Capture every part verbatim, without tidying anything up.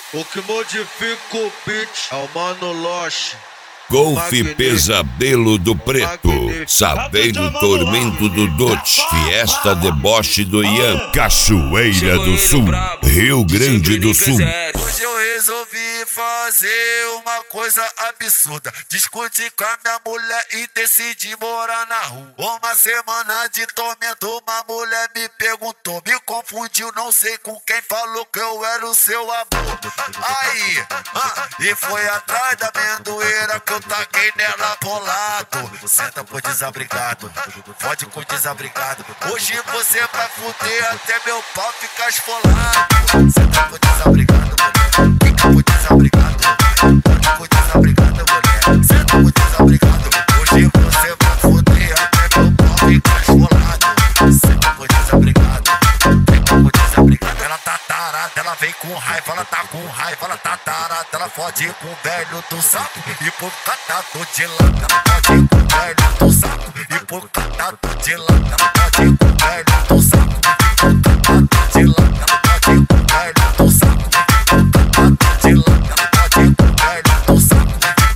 O que modifica o beat é o Mano Loche. Golf Pesadelo do Preto, Saveiro Tormento do Dote, Fiesta Deboche do Ian, Cachoeira do Sul, Rio Grande do Sul. Hoje eu resolvi fazer uma coisa absurda, discutir com a minha mulher e decidi morar na rua. Uma semana de tormento, uma mulher me perguntou, me confundiu, não sei com quem, falou que eu era o seu amor. Aí, ah, e foi atrás da amendoeira que eu taquei nela bolado. Senta pro desabrigado, fode com o desabrigado. Hoje você vai fuder até meu pau ficar esfolado. Senta pro desabrigado, mulher, fica pro desabrigado. Fode com o desabrigado, mulher, senta pro desabrigado. Hoje você vai fuder até meu pau ficar esfolado. Senta pro desabrigado, fica pro desabrigado. Ela tá tarada, ela vem com raiva, ela tá com raiva, ela tá tarada. Ela fode com o velho do saco e por catador de lata. Ela fode com o velho do saco e por catador de lata. Ela fode com o velho do saco e por catador de lata. Ela fode com o velho do saco e por catador de lata. Ela fode com o velho do saco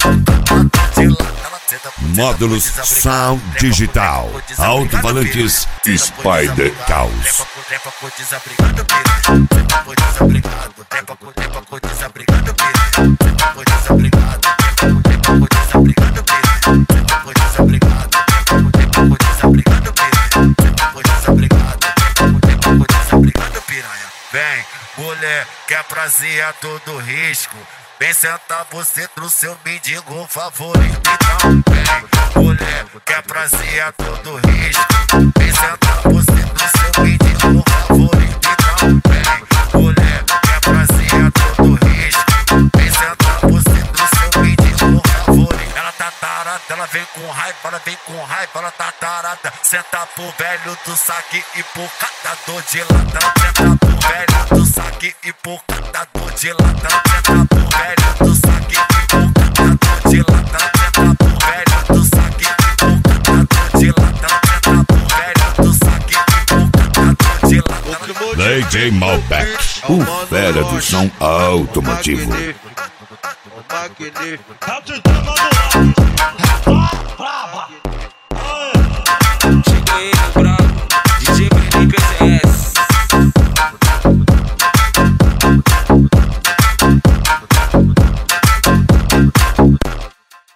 e por catador de lata. Módulos Sound Digital, alto-falantes Spider Caos. Trepa com desabrigado, filho. Trepa com desabrigado, trepa com trepa com desabrigado, filho. Trepa com desabrigado, trepa com desabrigado, filho. Trepa com desabrigado, trepa com desabrigado, filho. Trepa com desabrigado, trepa com desabrigado, piranha. Vem, mulher, quer prazer a todo risco. Vem sentar você no seu mendigo favorito. Então vem, mulher, quer prazer a todo risco. Vem sentar você no seu mendigo favorito. Então vem, mulher, quer prazer a todo risco. Vem sentar você no seu mendigo favorito. Ela tá tarada, ela vem com raiva, ela vem com raiva, ela tá tarada. Senta pro velho do saque e pro catador de lata. Senta pro velho do saque e pro catador de lata. Senta pro velho do saque e pro catador de lata. Senta pro velho do saque e pro catador de lata. Senta pro velho do saque e pro catador de lata. D J Malbec, o fera do som automotivo. Cheguei no brabo.